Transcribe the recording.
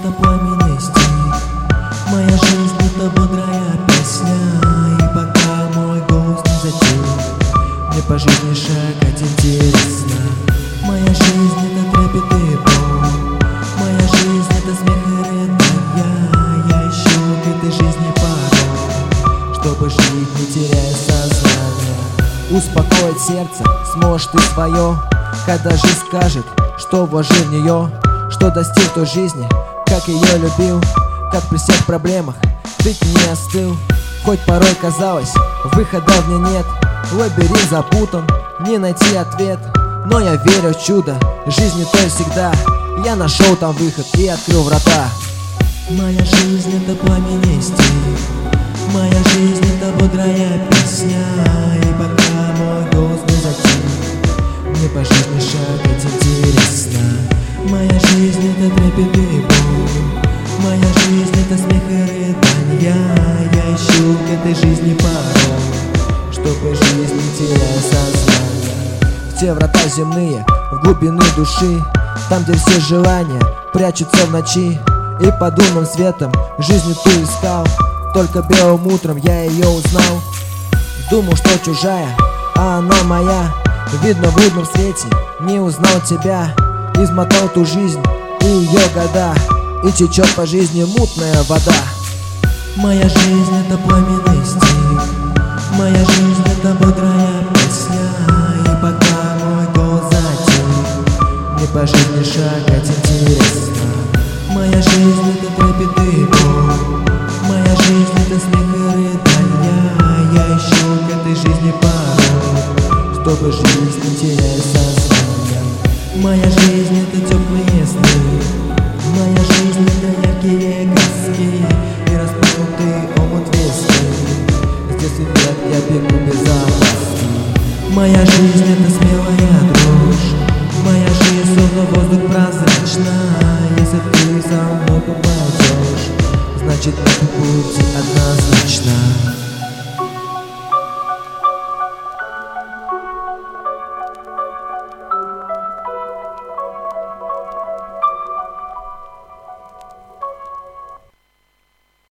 это пламенный стих, моя жизнь это бодрая песня. И пока мой голос не затих, мне по жизни шагать интересно. Моя жизнь это трепет и боль, моя жизнь это смех и рыдания. Я ищу к этой жизни пароль, чтобы жить не теряя сознание. Успокоить сердце сможешь ты свое, когда жизнь скажет, что вложил в нее, что достиг той жизни, как ее любил, как при всех проблемах ты не остыл. Хоть порой казалось, выхода в ней нет, лабиринт запутан, не найти ответ. Но я верю в чудо жизни той всегда, я нашел там выход и открыл врата. Моя жизнь это пламенный стих, моя жизнь это бодрая песня. И пока мой голос не затих, мне по жизни шагать интересно. Моя жизнь это трепет и боль, моя жизнь это смех и рыдания. Я ищу к этой жизни пароль, чтобы жизнь не теряя сознание. В те врата земные, в глубины души, там, где все желания прячутся в ночи. И под лунным светом жизнь ту искал, только белым утром я ее узнал. Думал, что чужая, а она моя. Видно, в лунном свете не узнал тебя. Измотал ту жизнь и ее года, и течет по жизни мутная вода. Моя жизнь это пламенный стих, моя жизнь это бодрая песня. И пока мой голос затих, мне по жизни шагать интересно. Моя жизнь это трепет и боль, моя жизнь это смех и рыдания. Я ищу к этой жизни пароль, чтобы жизнь не теряя сознание. Моя жизнь это теплые сны, моя жизнь это яркие краски и распахнутый омут весны. Здесь свет, я бегу безопасно. Моя жизнь это смелая дрожь, моя жизнь словно воздух прозрачна. Если ты со мной попадешь, значит на пути однозначно.